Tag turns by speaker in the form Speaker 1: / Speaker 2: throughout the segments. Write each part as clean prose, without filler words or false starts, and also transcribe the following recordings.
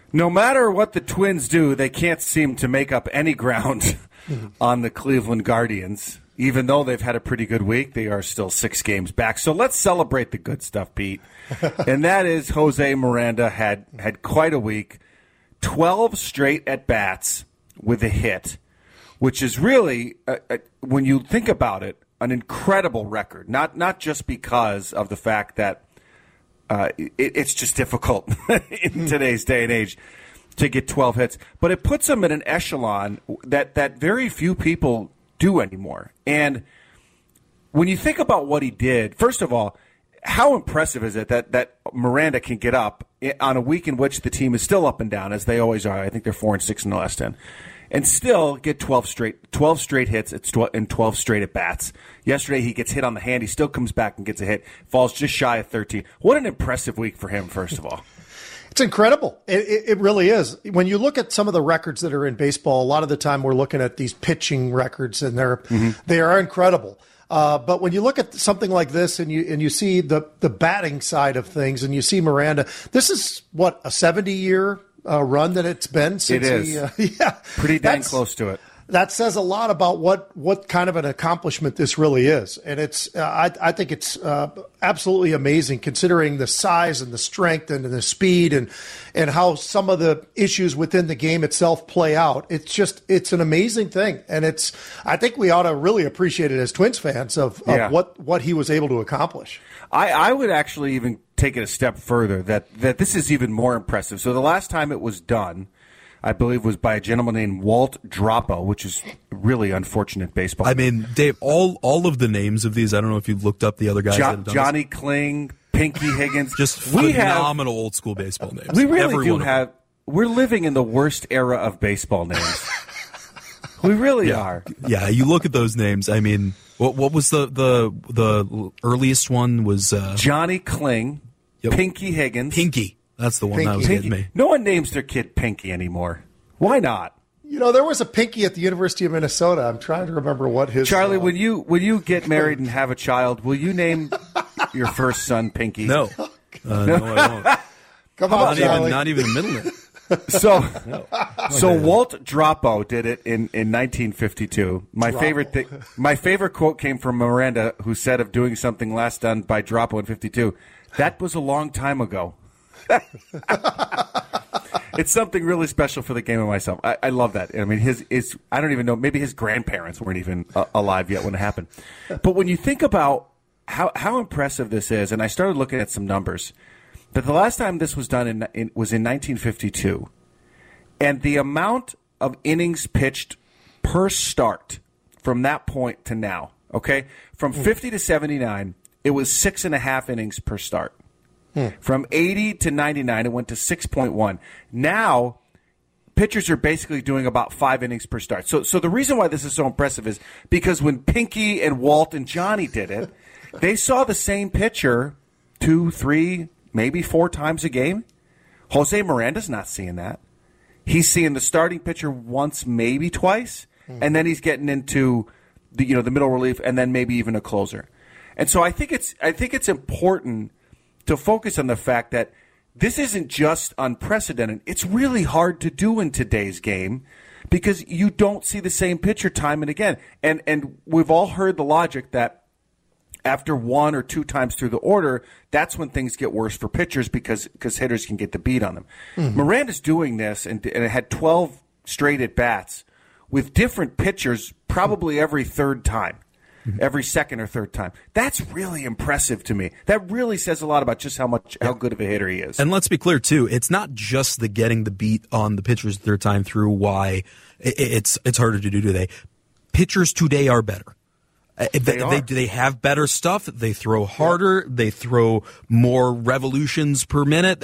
Speaker 1: No matter what the Twins do, they can't seem to make up any ground on the Cleveland Guardians. Even though they've had a pretty good week, they are still 6 games back. So let's celebrate the good stuff, Pete. And that is Jose Miranda had quite a week. 12 straight at-bats with a hit, which is really, when you think about it, an incredible record. Not just because of the fact that it's just difficult in today's day and age to get 12 hits, but it puts him in an echelon that very few people do anymore. And when you think about what he did, first of all, how impressive is it that Miranda can get up on a week in which the team is still up and down, as they always are? I think they're 4-6 in the last 10. And still get 12 straight hits and 12 straight at-bats. Yesterday he gets hit on the hand. He still comes back and gets a hit. Falls just shy of 13. What an impressive week for him, first of all.
Speaker 2: It's incredible. It really is. When you look at some of the records that are in baseball, a lot of the time we're looking at these pitching records, and they are incredible. But when you look at something like this and you see the batting side of things, and you see Miranda, this is what, a 70-year run that it's been since
Speaker 1: it is. Pretty dang close to it.
Speaker 2: That says a lot about what kind of an accomplishment this really is, and it's I think it's absolutely amazing considering the size and the strength and the speed and how some of the issues within the game itself play out. It's an amazing thing, and I think we ought to really appreciate it as Twins fans of what he was able to accomplish.
Speaker 1: I would actually even take it a step further that this is even more impressive. So the last time it was done, I believe, was by a gentleman named Walt Dropo, which is really unfortunate baseball.
Speaker 3: I mean, Dave, all of the names of these, I don't know if you've looked up the other guys that have done
Speaker 1: Johnny
Speaker 3: this.
Speaker 1: Kling, Pinky Higgins.
Speaker 3: Just phenomenal old school baseball names.
Speaker 1: We really do have. We're living in the worst era of baseball names. We really are.
Speaker 3: Yeah, you look at those names. I mean, what was the earliest one was
Speaker 1: Johnny Kling, Pinky Higgins.
Speaker 3: Pinky. That's the one that was getting me.
Speaker 1: No one names their kid Pinky anymore. Why not?
Speaker 2: There was a Pinky at the University of Minnesota. I'm trying to remember what his...
Speaker 1: Charlie, when you get married and have a child, will you name your first son Pinky?
Speaker 3: No. No, I won't.
Speaker 2: Come on, Charlie.
Speaker 3: Not even a middle name.
Speaker 1: So Walt Dropo did it in 1952. My favorite quote came from Miranda, who said of doing something last done by Dropo in 52, "That was a long time ago." It's something really special for the game and myself. I love that. I mean, I don't even know, maybe his grandparents weren't even alive yet when it happened. But when you think about how impressive this is, and I started looking at some numbers, that the last time this was done was in 1952, and the amount of innings pitched per start from that point to now, okay, from 50 to 79, it was 6.5 innings per start. From 80 to 99, it went to 6.1. Now, pitchers are basically doing about 5 innings per start. So the reason why this is so impressive is because when Pinky and Walt and Johnny did it, they saw the same pitcher 2, 3, maybe 4 times a game. Jose Miranda's not seeing that. He's seeing the starting pitcher once, maybe twice, and then he's getting into the middle relief, and then maybe even a closer. And so I think it's important to focus on the fact that this isn't just unprecedented. It's really hard to do in today's game because you don't see the same pitcher time and again. And we've all heard the logic that after 1 or 2 times through the order, that's when things get worse for pitchers because hitters can get the beat on them. Miranda's doing this, and it had 12 straight at-bats with different pitchers probably every third time. Every second or third time. That's really impressive to me. That really says a lot about just how good of a hitter he is.
Speaker 3: And let's be clear, too, it's not just the getting the beat on the pitchers third time through why it's harder to do today. Pitchers today are better. They have better stuff. They throw harder. They throw more revolutions per minute.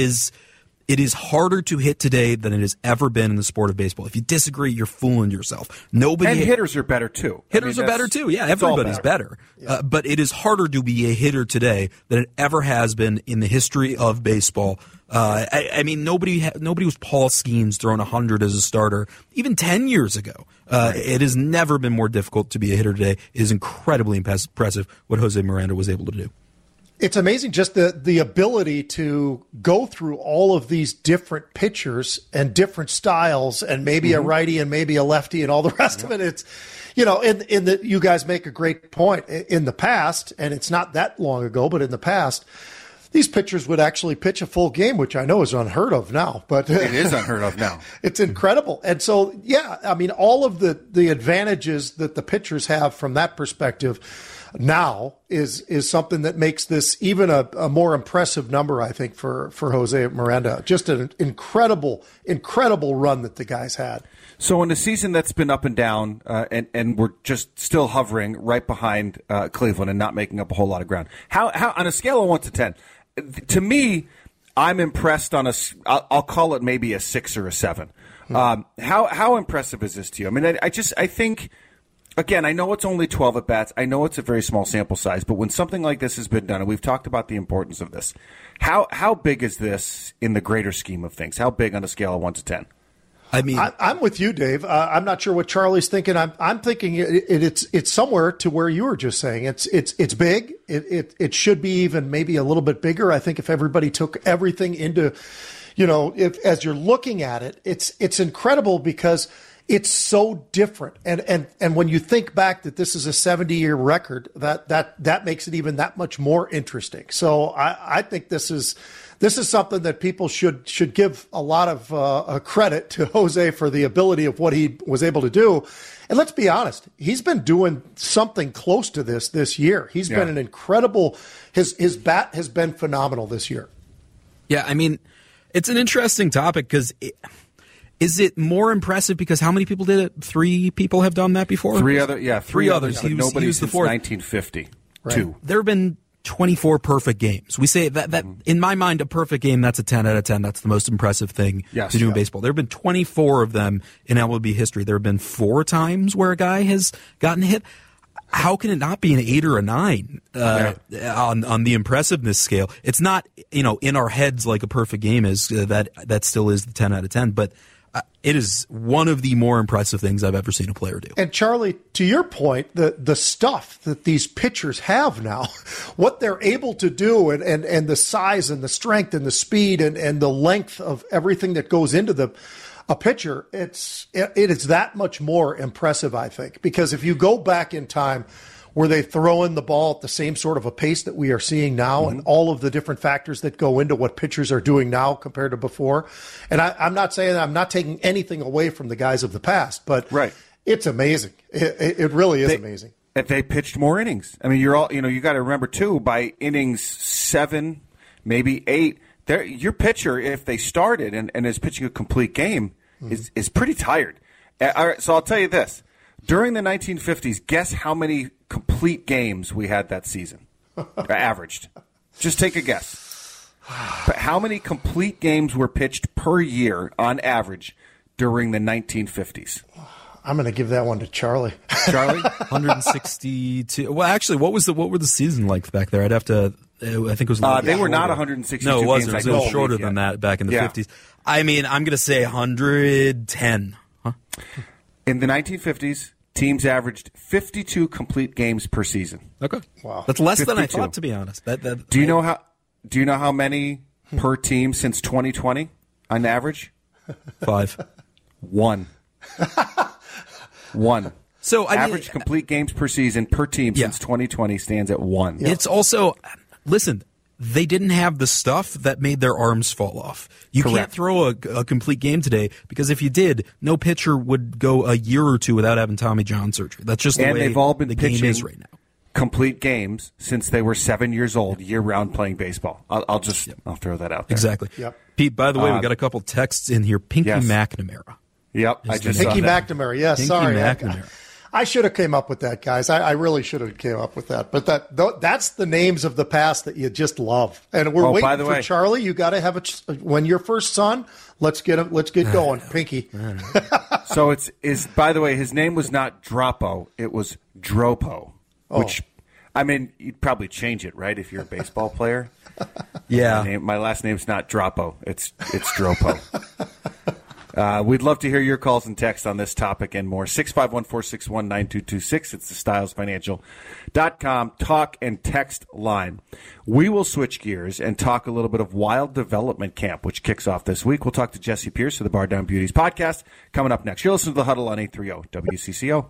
Speaker 3: It is harder to hit today than it has ever been in the sport of baseball. If you disagree, you're fooling yourself.
Speaker 1: Hitters are better too.
Speaker 3: Hitters are better too. Yeah, everybody's better. Yeah. But it is harder to be a hitter today than it ever has been in the history of baseball. I mean, nobody was Paul Skeens throwing 100 as a starter even 10 years ago. It has never been more difficult to be a hitter today. It is incredibly impressive what Jose Miranda was able to do.
Speaker 2: It's amazing just the ability to go through all of these different pitchers and different styles and maybe a righty and maybe a lefty and all the rest of it. It's, you guys make a great point. In the past, and it's not that long ago, but in the past, these pitchers would actually pitch a full game, which I know is unheard of now. But
Speaker 1: it is unheard of now.
Speaker 2: It's incredible. And so, all of the advantages that the pitchers have from that perspective now is something that makes this even a more impressive number, I think, for Jose Miranda. Just an incredible run that the guys had.
Speaker 1: So in a season that's been up and down, and we're just still hovering right behind Cleveland and not making up a whole lot of ground. How on a scale of 1 to 10, to me, I'm impressed on I'll call it maybe a 6 or a 7. How impressive is this to you? I mean, I think. Again, I know it's only 12 at-bats. I know it's a very small sample size, but when something like this has been done, and we've talked about the importance of this, how big is this in the greater scheme of things? How big on a scale of 1 to 10?
Speaker 3: I mean,
Speaker 2: I'm with you, Dave. I'm not sure what Charlie's thinking. I'm thinking it's somewhere to where you were just saying. It's big. It should be even maybe a little bit bigger. I think if everybody took everything into, as you're looking at it, it's incredible because it's so different. And when you think back that this is a 70-year record, that makes it even that much more interesting. So I think this is something that people should give a lot of credit to Jose for the ability of what he was able to do. And let's be honest, he's been doing something close to this year. He's been an incredible – his bat has been phenomenal this year.
Speaker 3: Yeah, I mean, it's an interesting topic because – is it more impressive because how many people did it? 3 people have done that before?
Speaker 1: Three others.
Speaker 3: He was
Speaker 1: Nobody
Speaker 3: the
Speaker 1: since
Speaker 3: fourth.
Speaker 1: 1950.
Speaker 2: Right.
Speaker 1: 2.
Speaker 3: There have been 24 perfect games. We say that in my mind, a perfect game, that's a 10 out of 10. That's the most impressive thing to do in baseball. There have been 24 of them in MLB history. There have been 4 times where a guy has gotten hit. How can it not be an 8 or a 9 on the impressiveness scale? It's not, in our heads like a perfect game is. That still is the 10 out of 10, but it is one of the more impressive things I've ever seen a player do.
Speaker 2: And Charlie, to your point, the stuff that these pitchers have now, what they're able to do and the size and the strength and the speed and the length of everything that goes into a pitcher, it is that much more impressive, I think. Because if you go back in time, were they throwing the ball at the same sort of a pace that we are seeing now and all of the different factors that go into what pitchers are doing now compared to before? And I'm not saying I'm not taking anything away from the guys of the past, but it's amazing. It really is amazing.
Speaker 1: They pitched more innings. I mean, you got to remember, too, by innings 7, maybe 8, your pitcher, if they started and is pitching a complete game, is pretty tired. All right, so I'll tell you this. During the 1950s, guess how many complete games we had that season? Averaged. Just take a guess. But how many complete games were pitched per year on average during the 1950s?
Speaker 2: I'm going to give that one to Charlie.
Speaker 1: Charlie?
Speaker 3: 162. Well, actually, what were the season like back there? I'd have to. I think it was.
Speaker 1: They were not 162.
Speaker 3: No, it wasn't.
Speaker 1: Games.
Speaker 3: It was shorter than that back in the 50s. I mean, I'm going to say 110. Huh?
Speaker 1: In the 1950s, teams averaged 52 complete games per season.
Speaker 3: Okay,
Speaker 2: wow,
Speaker 3: that's less 52. Than I thought, to be honest.
Speaker 1: Do you know how many per team since 2020 on average?
Speaker 3: 5.
Speaker 1: 1. 1.
Speaker 3: So
Speaker 1: average complete games per season per team since 2020 stands at 1.
Speaker 3: Yeah. It's also they didn't have the stuff that made their arms fall off. You can't throw a complete game today because if you did, no pitcher would go a year or 2 without having Tommy John surgery. That's just the way
Speaker 1: they've all been
Speaker 3: the game is right now.
Speaker 1: Complete games since they were 7 years old, year-round playing baseball. I'll throw that out there.
Speaker 3: Exactly.
Speaker 2: Yep.
Speaker 3: Pete, by the way, we got a couple texts in here. Pinky McNamara.
Speaker 1: Yep, I just
Speaker 2: Pinky
Speaker 1: saw that.
Speaker 2: McNamara. Yes,
Speaker 3: Pinky
Speaker 2: sorry.
Speaker 3: McNamara.
Speaker 2: I should have came up with that, guys. I really should have came up with that. But that's the names of the past that you just love. And we're waiting for Charlie. You got to have when your first son. Let's get going, Pinky.
Speaker 1: So by the way, his name was not Dropo. It was Dropo, which I mean, you'd probably change it, right? If you're a baseball player.
Speaker 3: Yeah.
Speaker 1: My last name's not Dropo. It's Dropo. We'd love to hear your calls and texts on this topic and more. 651-461-9226. It's the StylesFinancial.com talk and text line. We will switch gears and talk a little bit of Wild Development Camp, which kicks off this week. We'll talk to Jesse Pierce of the Bar Down Beauties podcast coming up next. You're listening to The Huddle on 830 WCCO.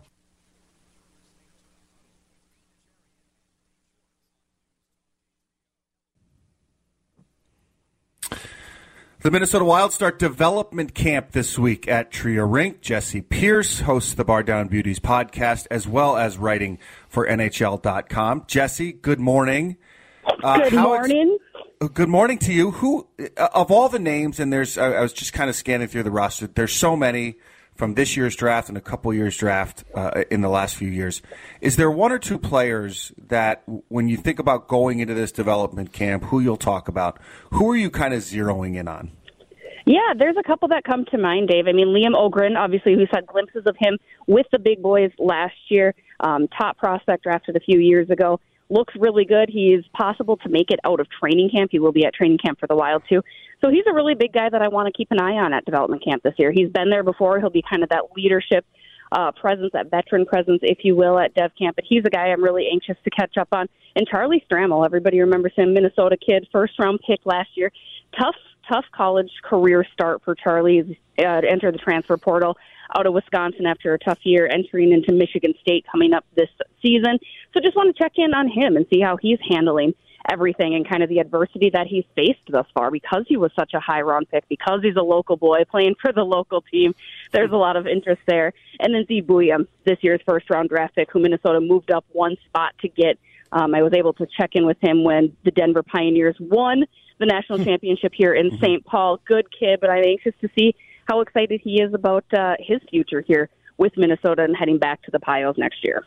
Speaker 1: The Minnesota Wild start development camp this week at Tria Rink. Jesse Pierce hosts the Bar Down Beauties podcast as well as writing for NHL.com. Jesse, good morning.
Speaker 4: Good morning.
Speaker 1: Good morning to you. Who, of all the names, and I was just kind of scanning through the roster, there's so many from this year's draft and a couple years draft in the last few years. Is there one or two players that, when you think about going into this development camp, who you'll talk about, who are you kind of zeroing in on?
Speaker 4: Yeah, there's a couple that come to mind, Dave. I mean, Liam Ogren, obviously, we saw glimpses of him with the big boys last year. Top prospect drafted a few years ago. Looks really good. He is possible to make it out of training camp. He will be at training camp for the Wild, too. So he's a really big guy that I want to keep an eye on at development camp this year. He's been there before. He'll be kind of that leadership presence, that veteran presence, if you will, at Dev Camp. But he's a guy I'm really anxious to catch up on. And Charlie Stramel, everybody remembers him, Minnesota kid, first-round pick last year. Tough college career start for Charlie. He's entered the transfer portal out of Wisconsin after a tough year, entering into Michigan State coming up this season. So just want to check in on him and see how he's handling everything and kind of the adversity that he's faced thus far because he was such a high-round pick, because he's a local boy playing for the local team. There's a lot of interest there. And then Zee Buium, this year's first-round draft pick, who Minnesota moved up one spot to get. I was able to check in with him when the Denver Pioneers won the national championship here in St. Paul. Good kid, but I'm anxious to see how excited he is about his future here with Minnesota and heading back to the Pios next year.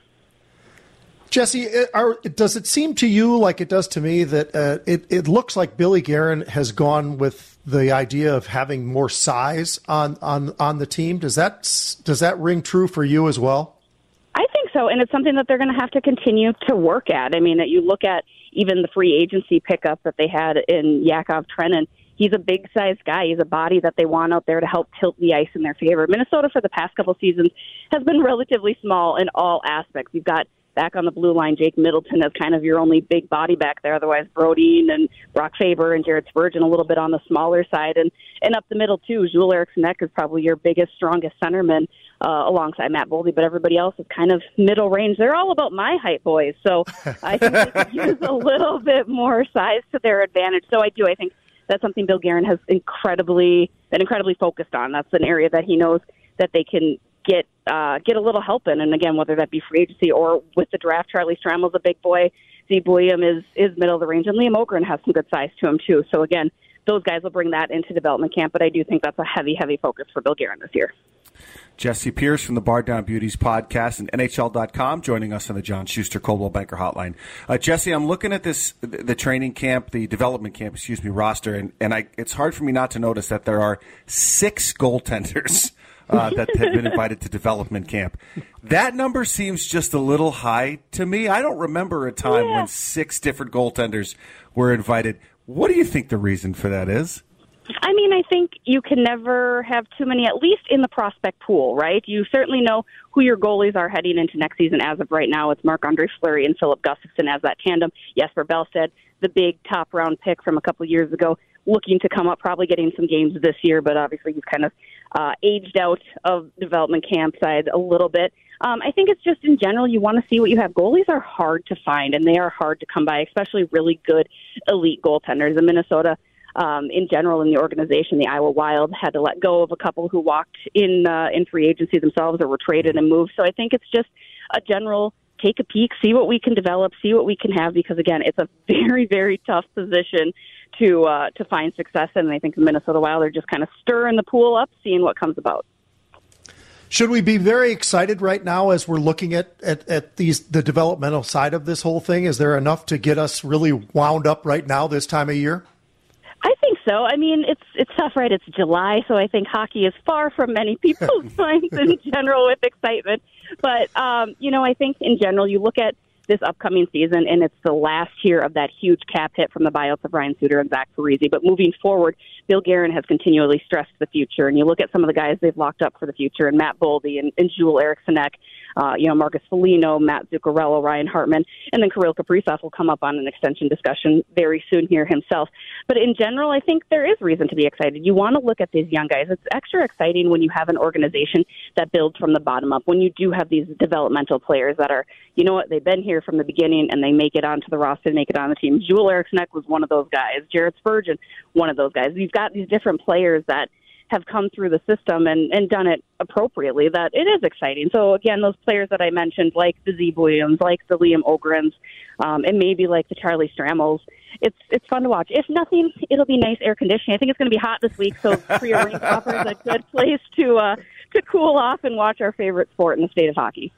Speaker 2: Jesse, does it seem to you like it does to me that it looks like Billy Guerin has gone with the idea of having more size on the team? Does that ring true for you as well?
Speaker 4: I think so, and it's something that they're going to have to continue to work at. I mean, you look at even the free agency pickup that they had in Yakov Trenin. He's a big-sized guy. He's a body that they want out there to help tilt the ice in their favor. Minnesota, for the past couple seasons, has been relatively small in all aspects. You've got back on the blue line, Jake Middleton as kind of your only big body back there. Otherwise, Brodin and Brock Faber and Jared Spurgeon a little bit on the smaller side. And up the middle, too, Jules Eriksson Ek is probably your biggest, strongest centerman alongside Matt Boldy. But everybody else is kind of middle range. They're all about my height, boys. So I think they could use a little bit more size to their advantage. So I think that's something Bill Guerin has been incredibly focused on. That's an area that he knows that they can get a little help in. And again, whether that be free agency or with the draft, Charlie Stramel's a big boy. Zee Buium is middle of the range, and Liam Ogren has some good size to him too. So again, those guys will bring that into development camp, but I do think that's a heavy focus for Bill Guerin this year.
Speaker 1: Jesse Pierce from the Bar Down Beauties podcast and NHL.com joining us on the John Schuster Coldwell Banker Hotline. Jesse, I'm looking at the training camp, the development camp, roster, and it's hard for me not to notice that there are 6 goaltenders that have been invited to development camp. That number seems just a little high to me. I don't remember a time when 6 different goaltenders were invited. What do you think the reason for that is?
Speaker 4: I mean, I think you can never have too many, at least in the prospect pool, right? You certainly know who your goalies are heading into next season. As of right now, it's Marc-Andre Fleury and Philip Gustafsson as that tandem. Jesper Bellstedt, the big top-round pick from a couple of years ago, looking to come up, probably getting some games this year, but obviously he's kind of aged out of development camp side a little bit. I think it's just in general you want to see what you have. Goalies are hard to find, and they are hard to come by, especially really good elite goaltenders. In Minnesota, in general, in the organization, the Iowa Wild had to let go of a couple who walked in free agency themselves or were traded and moved. So I think it's just a general take a peek, see what we can develop, see what we can have, because, again, it's a very, very tough position to find success in. And I think the Minnesota Wild are just kind of stirring the pool up, seeing what comes about.
Speaker 2: Should we be very excited right now as we're looking at the developmental side of this whole thing? Is there enough to get us really wound up right now this time of year?
Speaker 4: I think so. I mean, it's tough, right? It's July, so I think hockey is far from many people's minds in general with excitement. But, I think in general, you look at this upcoming season, and it's the last year of that huge cap hit from the buyouts of Ryan Suter and Zach Parise. But moving forward, Bill Guerin has continually stressed the future, and you look at some of the guys they've locked up for the future, and Matt Boldy and Joel Eriksson-Ek, Marcus Foligno, Matt Zuccarello, Ryan Hartman, and then Kirill Kaprizov will come up on an extension discussion very soon here himself. But in general, I think there is reason to be excited. You want to look at these young guys. It's extra exciting when you have an organization that builds from the bottom up, when you do have these developmental players that are, you know what, they've been here from the beginning and they make it onto the roster, make it on the team. Joel Eriksson-Ek was one of those guys. Jared Spurgeon, one of those guys. You've got these different players that have come through the system and done it appropriately, that it is exciting. So, again, those players that I mentioned, like the Zeb Williams, like the Liam Ogrins, and maybe like the Charlie Strammels, it's fun to watch. If nothing, it'll be nice air conditioning. I think it's going to be hot this week, so Priya Rink offers a good place to cool off and watch our favorite sport in the state of hockey.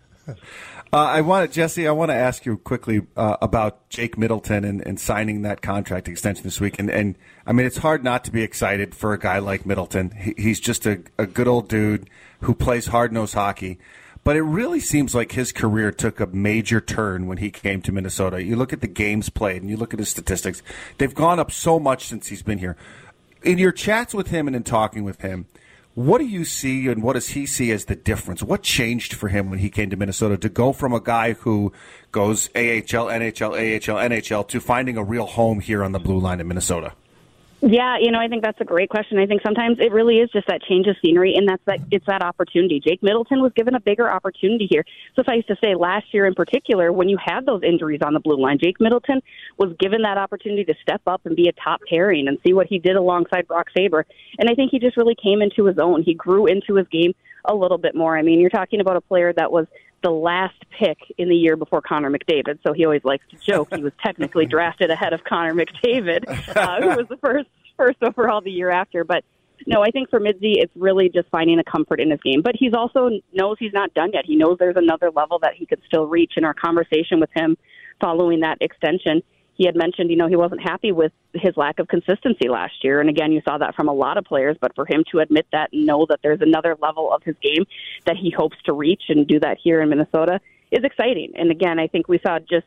Speaker 1: Jesse, I want to ask you quickly about Jake Middleton and signing that contract extension this week. And I mean, it's hard not to be excited for a guy like Middleton. He's just a good old dude who plays hard-nosed hockey. But it really seems like his career took a major turn when he came to Minnesota. You look at the games played and you look at his statistics. They've gone up so much since he's been here. In your chats with him and in talking with him, what do you see and what does he see as the difference? What changed for him when he came to Minnesota to go from a guy who goes AHL, NHL, AHL, NHL to finding a real home here on the blue line in Minnesota?
Speaker 4: Yeah, I think that's a great question. I think sometimes it really is just that change of scenery, and it's that opportunity. Jake Middleton was given a bigger opportunity here. Suffice to say, last year in particular, when you had those injuries on the blue line, Jake Middleton was given that opportunity to step up and be a top pairing and see what he did alongside Brock Faber. And I think he just really came into his own. He grew into his game a little bit more. I mean, you're talking about a player that was the last pick in the year before Connor McDavid, so he always likes to joke he was technically drafted ahead of Connor McDavid, who was the first overall the year after. But no, I think for Midzi, it's really just finding a comfort in his game. But he's also knows he's not done yet. He knows there's another level that he could still reach. In our conversation with him following that extension, he had mentioned, he wasn't happy with his lack of consistency last year. And again, you saw that from a lot of players, but for him to admit that and know that there's another level of his game that he hopes to reach and do that here in Minnesota is exciting. And again, I think we saw just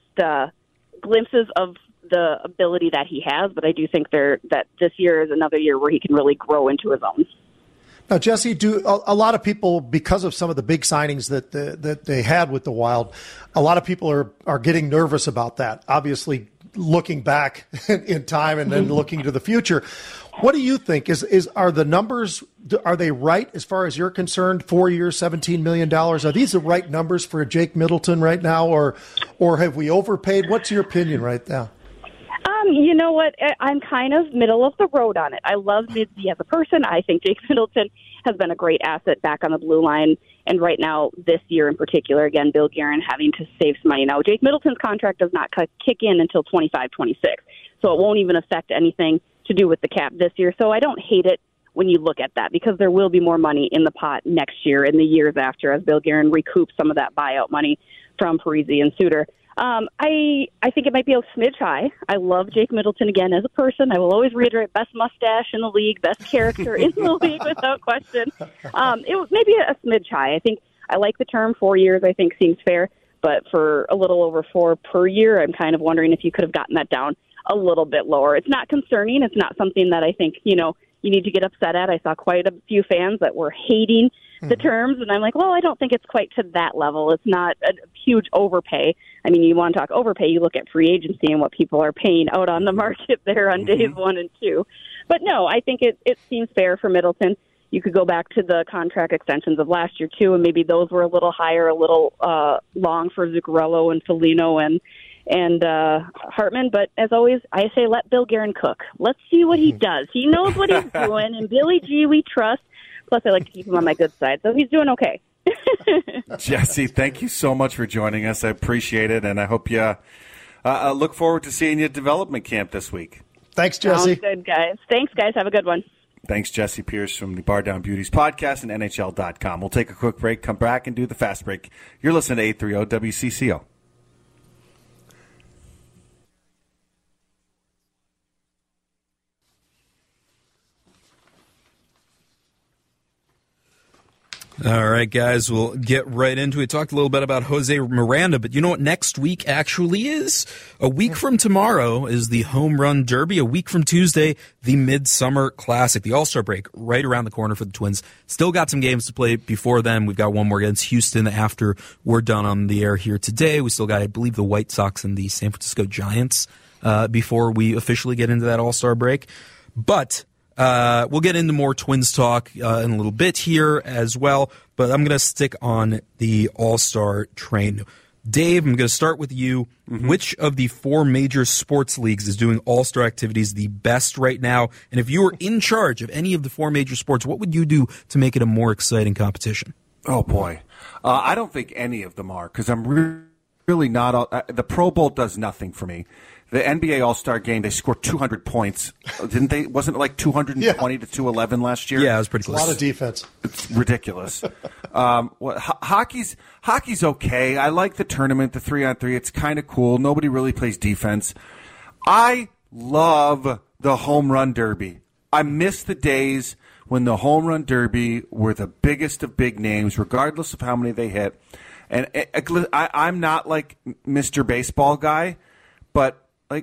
Speaker 4: glimpses of the ability that he has, but I do think that this year is another year where he can really grow into his own.
Speaker 2: Now, Jesse, a lot of people, because of some of the big signings that they had with the Wild, a lot of people are getting nervous about that. Obviously, looking back in time and then looking to the future, what do you think? Are the numbers, are they right as far as you're concerned? 4 years, $17 million. Are these the right numbers for Jake Middleton right now, or have we overpaid? What's your opinion right now?
Speaker 4: You know what? I'm kind of middle of the road on it. I love Midzi as a person. I think Jake Middleton has been a great asset back on the blue line. And right now, this year in particular, again, Bill Guerin having to save some money. Now, Jake Middleton's contract does not kick in until 25-26, so it won't even affect anything to do with the cap this year. So I don't hate it when you look at that, because there will be more money in the pot next year and the years after as Bill Guerin recoups some of that buyout money from Parise and Suter. I think it might be a smidge high. I love Jake Middleton again as a person. I will always reiterate, best mustache in the league, best character in the league without question. It was maybe a smidge high. I think I like the term 4 years. I think seems fair, but for a little over 4 per year, I'm kind of wondering if you could have gotten that down a little bit lower. It's not concerning. It's not something that I think, you need to get upset at. I saw quite a few fans that were hating the terms, and I'm like, well, I don't think it's quite to that level. It's not a huge overpay. I mean, you want to talk overpay, you look at free agency and what people are paying out on the market there on days 1 and 2. But no, I think it seems fair for Middleton. You could go back to the contract extensions of last year, too, and maybe those were a little higher, a little long for Zuccarello and Foligno and Hartman. But as always, I say let Bill Guerin cook. Let's see what he does. He knows what he's doing, and Billy G we trust. Plus, I like to keep him on my good side, so he's doing okay.
Speaker 1: Jesse, thank you so much for joining us. I appreciate it, and I hope you look forward to seeing you at development camp this week.
Speaker 2: Thanks, Jesse.
Speaker 4: Sounds good, guys. Thanks, guys. Have a good one.
Speaker 1: Thanks, Jesse Pierce from the Bar Down Beauties podcast and NHL.com. We'll take a quick break, come back, and do the fast break. You're listening to 830 WCCO.
Speaker 3: All right, guys, we'll get right into it. Talked a little bit about Jose Miranda, but you know what next week actually is? A week from tomorrow is the Home Run Derby. A week from Tuesday, the Midsummer Classic, the All-Star break right around the corner for the Twins. Still got some games to play before then. We've got one more against Houston after we're done on the air here today. We still got, I believe, the White Sox and the San Francisco Giants before we officially get into that All-Star break. But we'll get into more Twins talk in a little bit here as well, but I'm going to stick on the All-Star train. Dave, I'm going to start with you. Mm-hmm. Which of the 4 major sports leagues is doing All-Star activities the best right now? And if you were in charge of any of the 4 major sports, what would you do to make it a more exciting competition?
Speaker 1: Oh, boy. I don't think any of them are, because I'm really not. The Pro Bowl does nothing for me. The NBA All-Star Game, they scored 200 points. Didn't they? Wasn't it like 220 to 211 last year?
Speaker 3: Yeah, it was pretty close.
Speaker 2: A lot of defense.
Speaker 1: It's ridiculous. Hockey's okay. I like the tournament, the 3-on-3. It's kind of cool. Nobody really plays defense. I love the Home Run Derby. I miss the days when the Home Run Derby were the biggest of big names, regardless of how many they hit. And I'm not like Mr. Baseball guy, but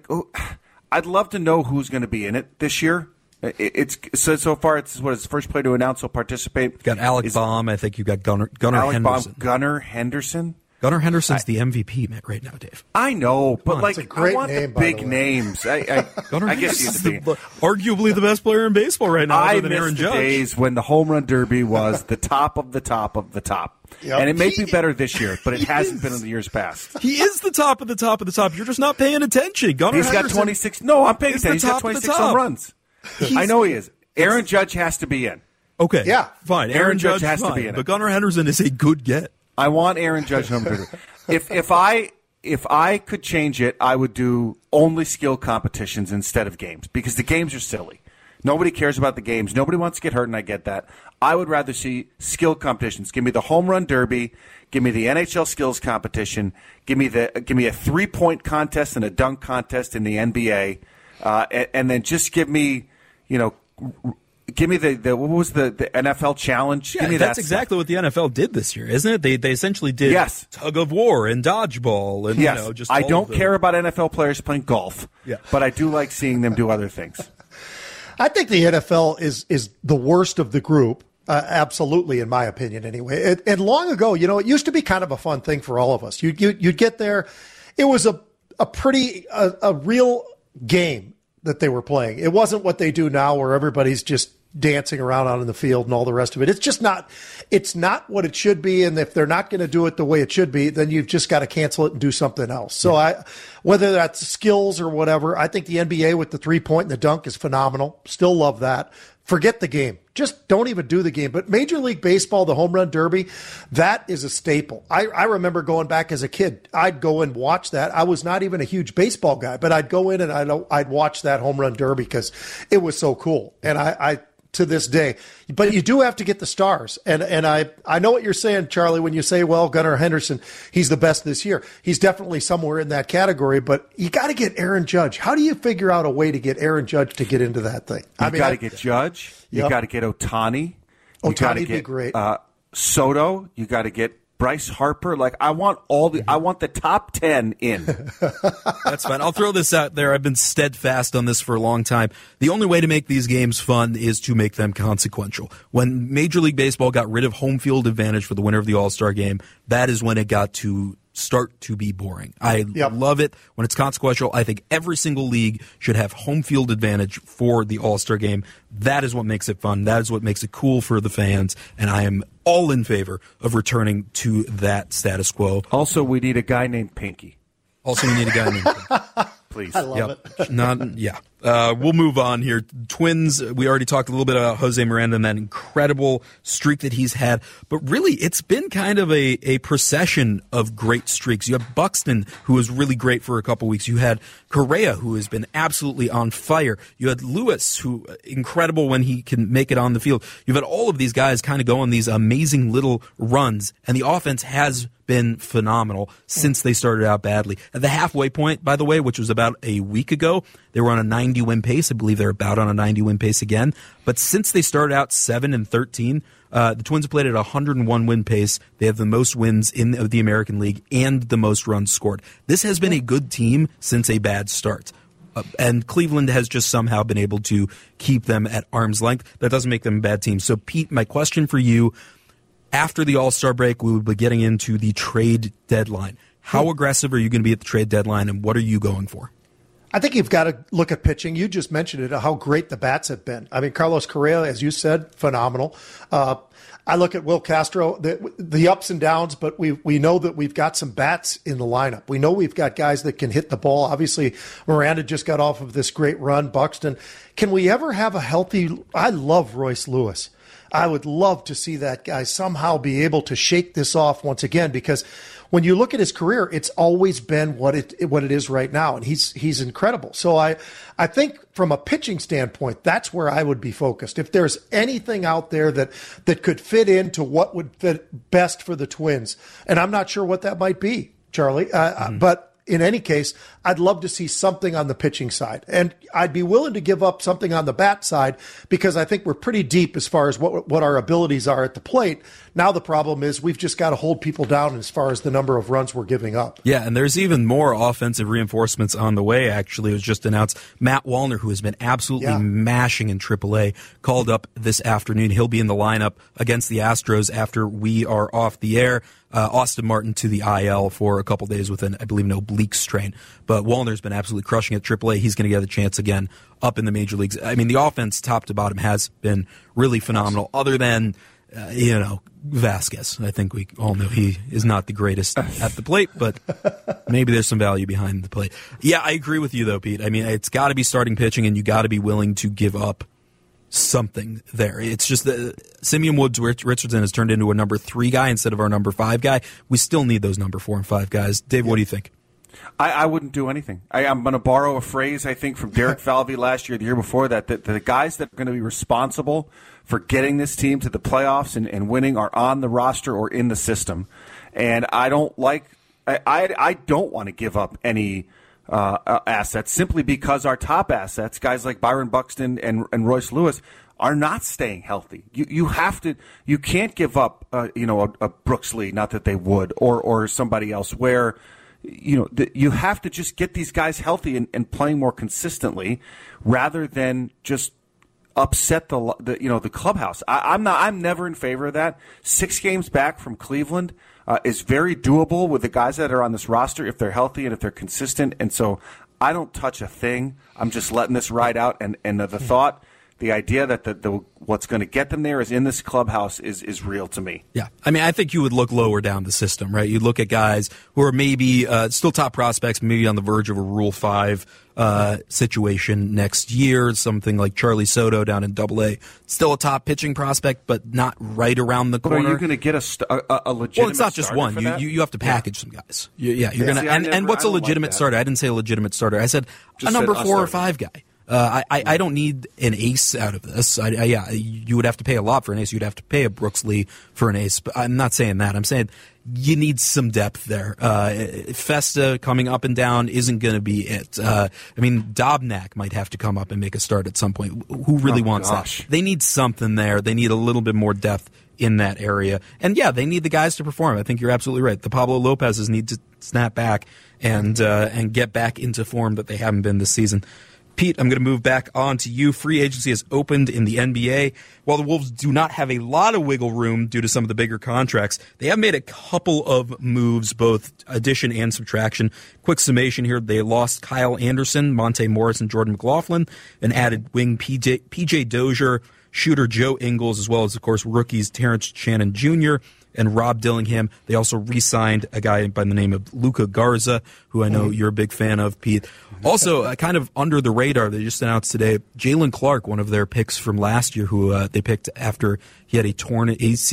Speaker 1: I'd love to know who's going to be in it this year. It's so far. It's his first player to announce he'll participate.
Speaker 3: You've got Alec Baum. I think you've got Gunnar Henderson.
Speaker 1: Gunnar Henderson.
Speaker 3: Gunnar Henderson's the MVP right now, Dave.
Speaker 1: I know, but
Speaker 2: I
Speaker 1: want
Speaker 2: name,
Speaker 1: the big names. I guess he's
Speaker 3: arguably the best player in baseball right now, other than Aaron
Speaker 1: Judge.
Speaker 3: Judge.
Speaker 1: The days when the Home Run Derby was the top of the top of the top. Yep. And it may be better this year, but it hasn't been in the years past.
Speaker 3: He is the top of the top of the top. You're just not paying attention.
Speaker 1: He's got 26. No, I'm paying attention. He's got 26 home runs. I know he is. Aaron Judge has to be in.
Speaker 3: Okay.
Speaker 2: Yeah.
Speaker 3: Fine. Aaron Judge has to be in. But Gunnar Henderson is a good get.
Speaker 1: I want Aaron Judge home run derby. If I could change it, I would do only skill competitions instead of games, because the games are silly. Nobody cares about the games. Nobody wants to get hurt, and I get that. I would rather see skill competitions. Give me the Home Run Derby. Give me the NHL skills competition. Give me a 3-point contest and a dunk contest in the NBA, and then just give me, give me the what was the NFL challenge?
Speaker 3: Yeah,
Speaker 1: give me
Speaker 3: that's
Speaker 1: that
Speaker 3: exactly what the NFL did this year, isn't it? They essentially did tug of war and dodgeball, and just.
Speaker 1: I don't care about NFL players playing golf, but I do like seeing them do other things.
Speaker 2: I think the NFL is the worst of the group, absolutely, in my opinion, anyway. And long ago, it used to be kind of a fun thing for all of us. You'd get there. It was a real game that they were playing. It wasn't what they do now, where everybody's just dancing around out in the field and all the rest of it. It's not what it should be. And if they're not going to do it the way it should be, then you've just got to cancel it and do something else. So whether that's skills or whatever, I think the NBA with the 3-point and the dunk is phenomenal. Still love that. Forget the game. Just don't even do the game. But Major League Baseball, the Home Run Derby, that is a staple. I remember going back as a kid. I'd go and watch that. I was not even a huge baseball guy, but I'd go in and I'd watch that Home Run Derby because it was so cool. And I to this day. But you do have to get the stars. And I know what you're saying, Charlie, when you say, well, Gunnar Henderson, he's the best this year. He's definitely somewhere in that category, but you got to get Aaron Judge. How do you figure out a way to get Aaron Judge to get into that thing?
Speaker 1: You got to get Judge. You got to get Ohtani.
Speaker 2: Ohtani'd be great.
Speaker 1: Soto. You got to get Bryce Harper. I want the top 10 in.
Speaker 3: That's fine. I'll throw this out there. I've been steadfast on this for a long time. The only way to make these games fun is to make them consequential. When Major League Baseball got rid of home field advantage for the winner of the All-Star game, that is when it got to start to be boring. I love it when it's consequential. I think every single league should have home field advantage for the All-Star game. That is what makes it fun. That is what makes it cool for the fans, and I am all in favor of returning to that status quo.
Speaker 1: Also, we need a guy named Pinky. Please.
Speaker 2: I love
Speaker 3: it. We'll move on here. Twins, we already talked a little bit about Jose Miranda and that incredible streak that he's had. But really, it's been kind of a procession of great streaks. You have Buxton, who was really great for a couple weeks. You had Correa, who has been absolutely on fire. You had Lewis, who incredible when he can make it on the field. You've had all of these guys kind of go on these amazing little runs, and the offense has been phenomenal since they started out badly. At the halfway point, by the way, which was about a week ago, they were on a 90-win pace. I believe they're about on a 90-win pace again. But since they started out 7-13, the Twins have played at a 101-win pace. They have the most wins in the American League and the most runs scored. This has been a good team since a bad start. And Cleveland has just somehow been able to keep them at arm's length. That doesn't make them a bad team. So, Pete, my question for you, after the All-Star break, we will be getting into the trade deadline. How aggressive are you going to be at the trade deadline, and what are you going for?
Speaker 2: I think you've got to look at pitching. You just mentioned it, how great the bats have been. I mean, Carlos Correa, as you said, phenomenal. I look at Will Castro, the ups and downs, but we know that we've got some bats in the lineup. We know we've got guys that can hit the ball. Obviously, Miranda just got off of this great run. Buxton. Can we ever have a healthy – I love Royce Lewis. I would love to see that guy somehow be able to shake this off once again, because when you look at his career, it's always been what it is right now, and he's incredible. So I think from a pitching standpoint, that's where I would be focused. If there's anything out there that could fit into what would fit best for the Twins, and I'm not sure what that might be, Charlie, but in any case, I'd love to see something on the pitching side. And I'd be willing to give up something on the bat side, because I think we're pretty deep as far as what our abilities are at the plate. Now the problem is we've just got to hold people down as far as the number of runs we're giving up.
Speaker 3: Yeah, and there's even more offensive reinforcements on the way, actually. It was just announced Matt Wallner, who has been absolutely mashing in AAA, called up this afternoon. He'll be in the lineup against the Astros after we are off the air. Austin Martin to the IL for a couple days with I believe, an oblique strain. But Wallner's been absolutely crushing at AAA. He's going to get a chance again up in the major leagues. I mean, the offense, top to bottom, has been really phenomenal, other than, Vasquez. I think we all know he is not the greatest at the plate, but maybe there's some value behind the plate. Yeah, I agree with you, though, Pete. I mean, it's got to be starting pitching, and you got to be willing to give up something there. It's just that Simeon Woods Richardson has turned into a number 3 guy instead of our number 5 guy. We still need those number 4 and 5 guys. Dave, what do you think?
Speaker 1: I wouldn't do anything. I'm going to borrow a phrase, I think, from Derek Falvey last year, the year before, that the guys that are going to be responsible for getting this team to the playoffs and winning are on the roster or in the system. And I don't want to give up any assets, simply because our top assets, guys like Byron Buxton and Royce Lewis, are not staying healthy. You can't give up a Brooks Lee, not that they would, or somebody else, where you have to just get these guys healthy and playing more consistently, rather than just upset the clubhouse. I'm never in favor of that. 6 games back from Cleveland is very doable with the guys that are on this roster if they're healthy and if they're consistent. And so I don't touch a thing. I'm just letting this ride out. And the idea that what's going to get them there is in this clubhouse is real to me.
Speaker 3: Yeah. I mean, I think you would look lower down the system, right? You'd look at guys who are maybe still top prospects, maybe on the verge of a Rule 5 situation next year. Something like Charlie Soto down in AA. Still a top pitching prospect, but not right around the corner.
Speaker 1: But are you going to get a legitimate
Speaker 3: Well, it's not just one. You have to package some guys. You're going to. And what's a legitimate starter? I didn't say a legitimate starter. I said just a number 4 or 5 guy. I don't need an ace out of this. You would have to pay a lot for an ace. You'd have to pay a Brooks Lee for an ace. But I'm not saying that. I'm saying you need some depth there. Festa coming up and down isn't going to be it. Dobnak might have to come up and make a start at some point. Who really wants that? They need something there. They need a little bit more depth in that area. And, they need the guys to perform. I think you're absolutely right. The Pablo Lopez's need to snap back and get back into form that they haven't been this season. Pete, I'm going to move back on to you. Free agency has opened in the NBA. While the Wolves do not have a lot of wiggle room due to some of the bigger contracts, they have made a couple of moves, both addition and subtraction. Quick summation here. They lost Kyle Anderson, Monte Morris, and Jordan McLaughlin, and added wing PJ Dozier, shooter Joe Ingles, as well as, of course, rookies Terrence Shannon Jr. and Rob Dillingham. They also re-signed a guy by the name of Luka Garza, who I know you're a big fan of, Pete. Also, kind of under the radar, they just announced today, Jalen Clark, one of their picks from last year, who they picked after he had a torn Achilles,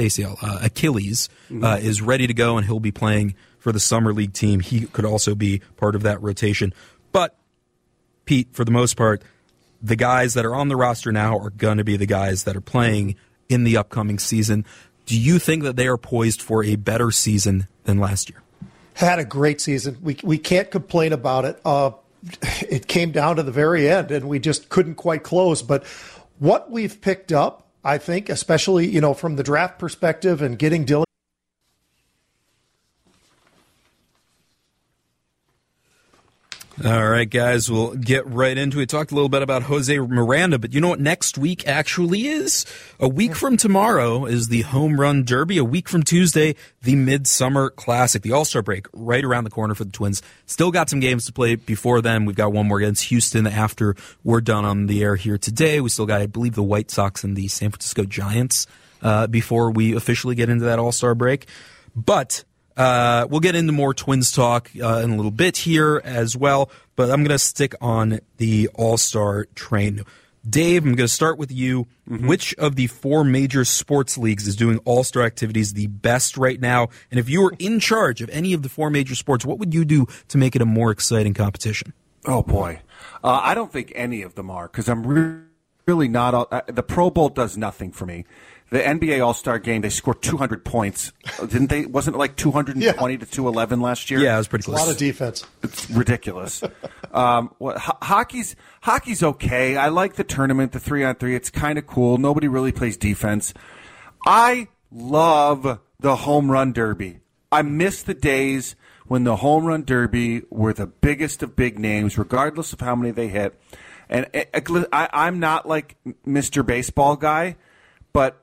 Speaker 3: is ready to go, and he'll be playing for the Summer League team. He could also be part of that rotation. But, Pete, for the most part, the guys that are on the roster now are going to be the guys that are playing in the upcoming season. Do you think that they are poised for a better season than last year?
Speaker 2: Had a great season. We can't complain about it. It came down to the very end, and we just couldn't quite close. But what we've picked up, I think, especially from the draft perspective and getting Dylan.
Speaker 3: All right, guys, we'll get right into it. Talked a little bit about Jose Miranda, but you know what next week actually is? A week from tomorrow is the Home Run Derby. A week from Tuesday, the Midsummer Classic, the All-Star break right around the corner for the Twins. Still got some games to play before then. We've got one more against Houston after we're done on the air here today. We still got, I believe, the White Sox and the San Francisco Giants before we officially get into that All-Star break. But we'll get into more Twins talk in a little bit here as well, but I'm going to stick on the All-Star train. Dave, I'm going to start with you. Mm-hmm. Which of the 4 major sports leagues is doing All-Star activities the best right now? And if you were in charge of any of the 4 major sports, what would you do to make it a more exciting competition?
Speaker 1: Oh, boy. I don't think any of them are, because I'm really not. The Pro Bowl does nothing for me. The NBA All-Star Game, they scored 200 points. Didn't they? Wasn't it like 220 to 211 last year?
Speaker 3: Yeah, it was pretty close.
Speaker 2: A lot of defense.
Speaker 1: It's ridiculous. Hockey's okay. I like the tournament, the 3-on-3. It's kind of cool. Nobody really plays defense. I love the Home Run Derby. I miss the days when the Home Run Derby were the biggest of big names, regardless of how many they hit. And I'm not like Mr. Baseball guy, but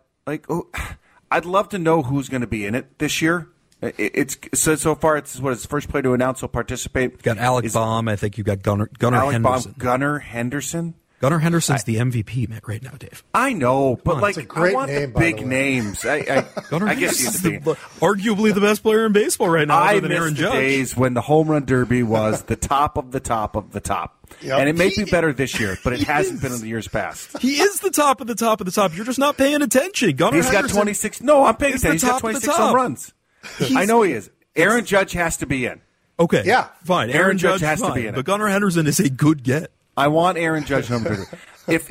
Speaker 1: I'd love to know who's going to be in it this year. It's so far. It's his first player to announce he'll participate.
Speaker 3: You've got Alec Baum. I think you got Gunnar
Speaker 1: Alec
Speaker 3: Henderson.
Speaker 1: Gunnar Henderson.
Speaker 3: Gunnar Henderson's the MVP right now, Dave.
Speaker 1: I know, but
Speaker 2: I want
Speaker 1: the big names. I guess he's
Speaker 3: arguably the best player in baseball right now, other than Aaron Judge.
Speaker 1: I miss the days when the Home Run Derby was the top of the top of the top. Yep. And it may be better this year, but it hasn't been in the years past.
Speaker 3: He is the top of the top of the top. You're just not paying attention.
Speaker 1: He's got 26. No, I'm paying attention. He's got 26 home runs. I know he is. Aaron Judge has to be in.
Speaker 3: Okay.
Speaker 2: Yeah.
Speaker 3: Fine. Aaron Judge has to be in. But Gunnar Henderson is a good get.
Speaker 1: I want Aaron Judge Home Run Derby.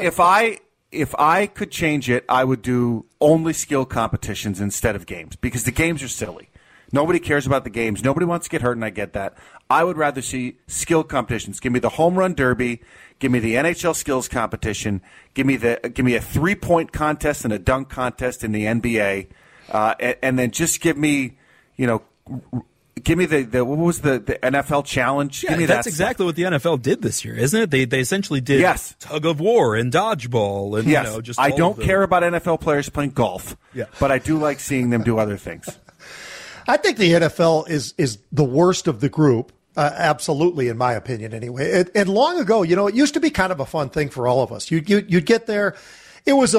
Speaker 1: If I could change it, I would do only skill competitions instead of games, because the games are silly. Nobody cares about the games. Nobody wants to get hurt, and I get that. I would rather see skill competitions. Give me the Home Run Derby. Give me the NHL skills competition. Give me a 3-point contest and a dunk contest in the NBA, and then just give me, give me the what was the NFL challenge?
Speaker 3: Yeah,
Speaker 1: give me
Speaker 3: that's exactly what the NFL did this year, isn't it? They essentially did tug of war and dodgeball, and just.
Speaker 1: I don't care about NFL players playing golf, but I do like seeing them do other things.
Speaker 2: I think the NFL is the worst of the group, absolutely, in my opinion, anyway. And long ago, it used to be kind of a fun thing for all of us. You'd get there. It was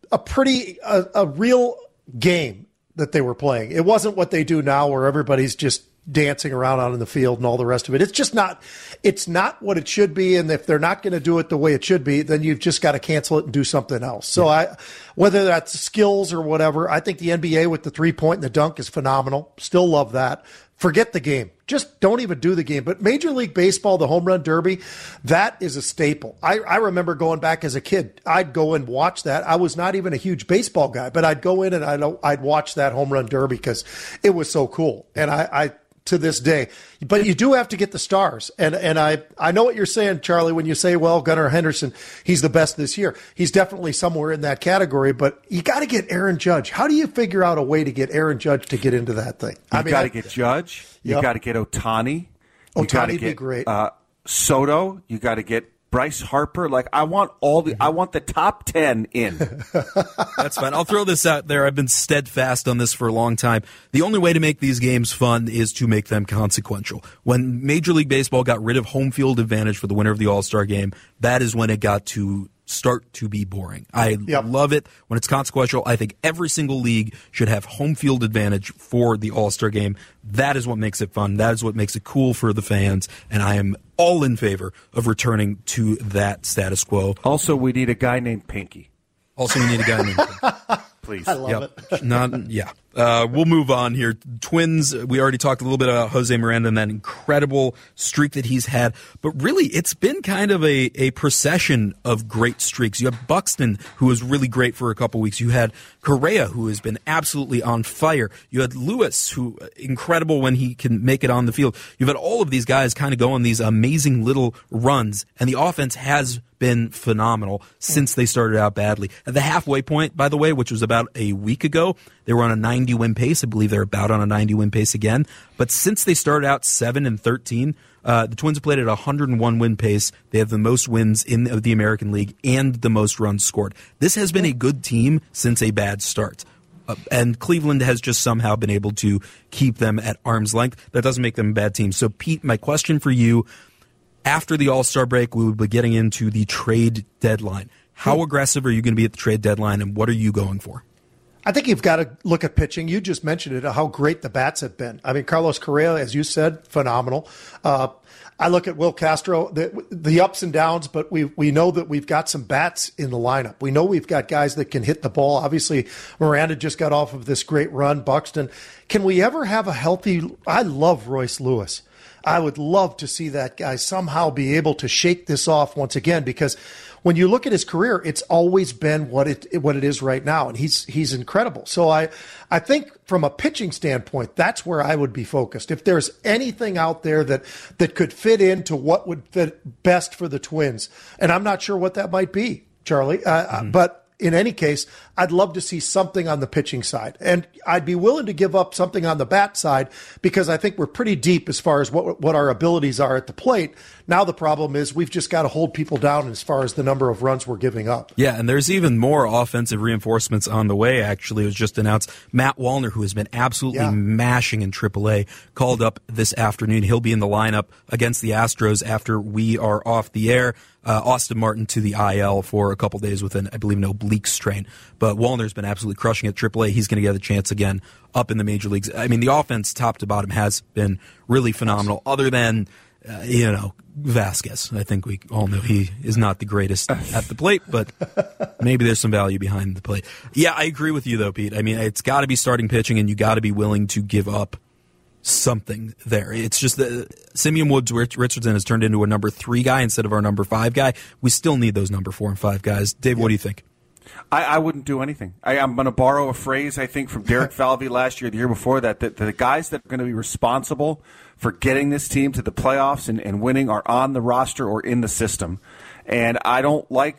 Speaker 2: a real game that they were playing. It wasn't what they do now, where everybody's just dancing around out in the field and all the rest of it. It's not what it should be. And if they're not going to do it the way it should be, then you've just got to cancel it and do something else. So whether that's skills or whatever, I think the NBA with the 3-point and the dunk is phenomenal. Still love that. Forget the game. Just don't even do the game. But Major League Baseball, the Home Run Derby, that is a staple. I remember going back as a kid. I'd go and watch that. I was not even a huge baseball guy, but I'd go in and I'd watch that Home Run Derby because it was so cool. And I to this day. But you do have to get the stars. And I know what you're saying, Charlie, when you say, well, Gunnar Henderson, he's the best this year. He's definitely somewhere in that category, but you got to get Aaron Judge. How do you figure out a way to get Aaron Judge to get into that thing?
Speaker 1: You got to get Judge. You got to get Ohtani.
Speaker 2: Ohtani would be great.
Speaker 1: Soto. You got to get Bryce Harper. I want the top 10 in.
Speaker 3: That's fine. I'll throw this out there. I've been steadfast on this for a long time. The only way to make these games fun is to make them consequential. When Major League Baseball got rid of home field advantage for the winner of the All-Star game, that is when it got to start to be boring. I love it when it's consequential. I think every single league should have home field advantage for the All-Star game. That is what makes it fun. That is what makes it cool for the fans, and I am all in favor of returning to that status quo.
Speaker 1: Also, we need a guy named Pinky.
Speaker 3: Please.
Speaker 2: I love it.
Speaker 3: We'll move on here. Twins, we already talked a little bit about Jose Miranda and that incredible streak that he's had. But really, it's been kind of a procession of great streaks. You have Buxton, who was really great for a couple weeks. You had Correa, who has been absolutely on fire. You had Lewis, who incredible when he can make it on the field. You've had all of these guys kind of go on these amazing little runs, and the offense has been phenomenal since they started out badly. At the halfway point, by the way, which was about a week ago, they were on a 90-win pace. I believe they're about on a 90-win pace again. But since they started out 7-13, the Twins have played at a 101-win pace. They have the most wins in the American League and the most runs scored. This has been a good team since a bad start. And Cleveland has just somehow been able to keep them at arm's length. That doesn't make them a bad team. So, Pete, my question for you, after the All-Star break, we will be getting into the trade deadline. How aggressive are you going to be at the trade deadline, and what are you going for?
Speaker 2: I think you've got to look at pitching. You just mentioned it, how great the bats have been. I mean, Carlos Correa, as you said, phenomenal. I look at Will Castro, the ups and downs, but we know that we've got some bats in the lineup. We know we've got guys that can hit the ball. Obviously, Miranda just got off of this great run. Buxton. Can we ever have a healthy – I love Royce Lewis. I would love to see that guy somehow be able to shake this off once again, because when you look at his career, it's always been what it is right now, and he's incredible. So I think from a pitching standpoint, that's where I would be focused. If there's anything out there that could fit into what would fit best for the Twins, and I'm not sure what that might be, Charlie, but in any case, I'd love to see something on the pitching side. And I'd be willing to give up something on the bat side, because I think we're pretty deep as far as what our abilities are at the plate. Now the problem is we've just got to hold people down as far as the number of runs we're giving up.
Speaker 3: Yeah, and there's even more offensive reinforcements on the way, actually. It was just announced Matt Wallner, who has been absolutely mashing in AAA, called up this afternoon. He'll be in the lineup against the Astros after we are off the air. Austin Martin to the IL for a couple days with I believe, an oblique strain. But Wallner's been absolutely crushing at AAA. He's going to get a chance again up in the major leagues. I mean, the offense, top to bottom, has been really phenomenal, other than, Vasquez. I think we all know he is not the greatest at the plate, but maybe there's some value behind the plate. Yeah, I agree with you, though, Pete. I mean, it's got to be starting pitching, and you got to be willing to give up something there. It's just that Simeon Woods Richardson has turned into a number 3 guy instead of our number 5 guy. We still need those number 4 and 5 guys. Dave, what do you think?
Speaker 1: I wouldn't do anything. I'm going to borrow a phrase, I think, from Derek Falvey last year, the year before, that the guys that are going to be responsible for getting this team to the playoffs and winning are on the roster or in the system. And I don't want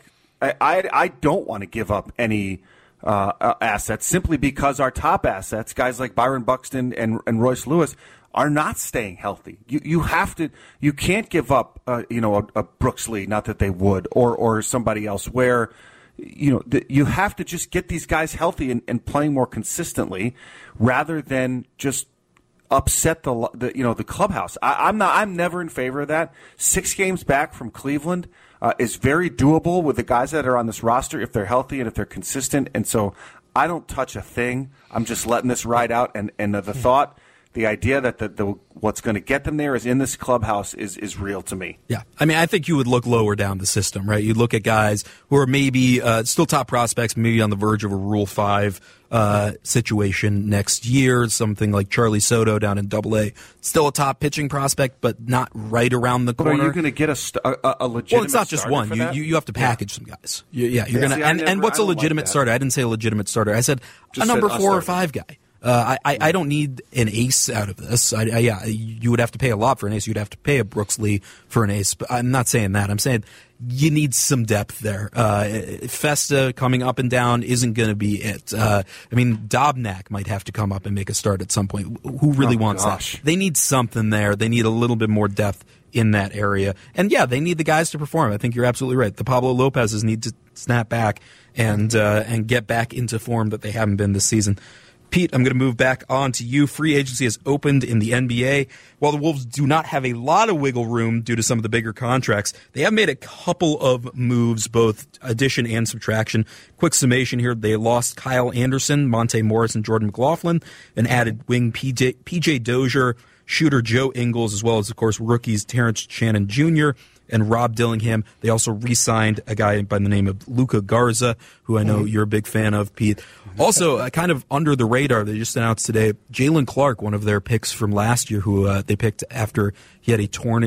Speaker 1: to give up any assets, simply because our top assets, guys like Byron Buxton and Royce Lewis, are not staying healthy. You can't give up a Brooks Lee, not that they would, or somebody else, where you have to just get these guys healthy and playing more consistently, rather than just upset the clubhouse. I'm never in favor of that. 6 games back from Cleveland is very doable with the guys that are on this roster if they're healthy and if they're consistent. And so I don't touch a thing. I'm just letting this ride out. And the idea that what's going to get them there is in this clubhouse is real to me.
Speaker 3: Yeah. I mean, I think you would look lower down the system, right? You'd look at guys who are maybe still top prospects, maybe on the verge of a Rule 5 situation next year, something like Charlie Soto down in AA. Still a top pitching prospect, but not right around the corner.
Speaker 1: But are you going to get a legitimate
Speaker 3: Well, it's not just one. You have to package some guys. You're going to. And what's a legitimate starter? I didn't say a legitimate starter. I said just a number 4 or 5 guy. I don't need an ace out of this. You would have to pay a lot for an ace. You'd have to pay a Brooks Lee for an ace. But I'm not saying that. I'm saying you need some depth there. Festa coming up and down isn't going to be it. Dobnak might have to come up and make a start at some point. Who really wants that? They need something there. They need a little bit more depth in that area. And, they need the guys to perform. I think you're absolutely right. The Pablo Lopez's need to snap back and get back into form that they haven't been this season. Pete, I'm going to move back on to you. Free agency has opened in the NBA. While the Wolves do not have a lot of wiggle room due to some of the bigger contracts, they have made a couple of moves, both addition and subtraction. Quick summation here. They lost Kyle Anderson, Monte Morris, and Jordan McLaughlin, and added wing PJ Dozier, shooter Joe Ingles, as well as, of course, rookies Terrence Shannon Jr. and Rob Dillingham. They also re-signed a guy by the name of Luca Garza, who I know you're a big fan of, Pete. Also, kind of under the radar, they just announced today, Jalen Clark, one of their picks from last year, who they picked after he had a torn